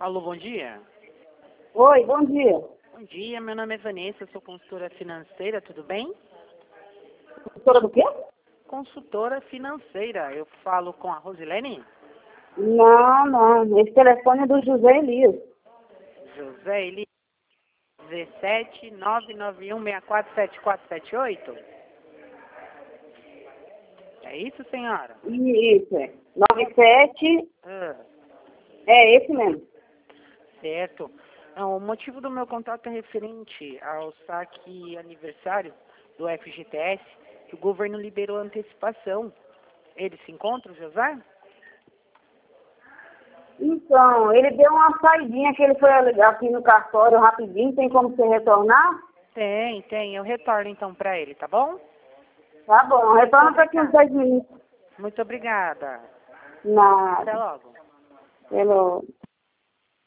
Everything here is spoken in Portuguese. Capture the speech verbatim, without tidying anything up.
Alô, bom dia. Oi, bom dia. Bom dia, meu nome é Vanessa, eu sou consultora financeira, tudo bem? Doutora do quê? Consultora financeira, eu falo com a Rosilene? Não, não. Esse telefone é do José Elias. José Eli, dezessete nove nove um seis quatro sete quatro sete oito? É isso, senhora? Isso, é. nove sete, Ah, é esse mesmo. certo. Não, o motivo do meu contato é referente ao saque aniversário do F G T S, que o governo liberou a antecipação. Ele se encontra, José? Então, ele deu uma saidinha que ele foi ali- aqui no cartório rapidinho, tem como você retornar? Tem, tem. Eu retorno então para ele, tá bom? Tá bom, retorna daqui uns dez minutos. Muito obrigada. Até Nada. logo. Pelo...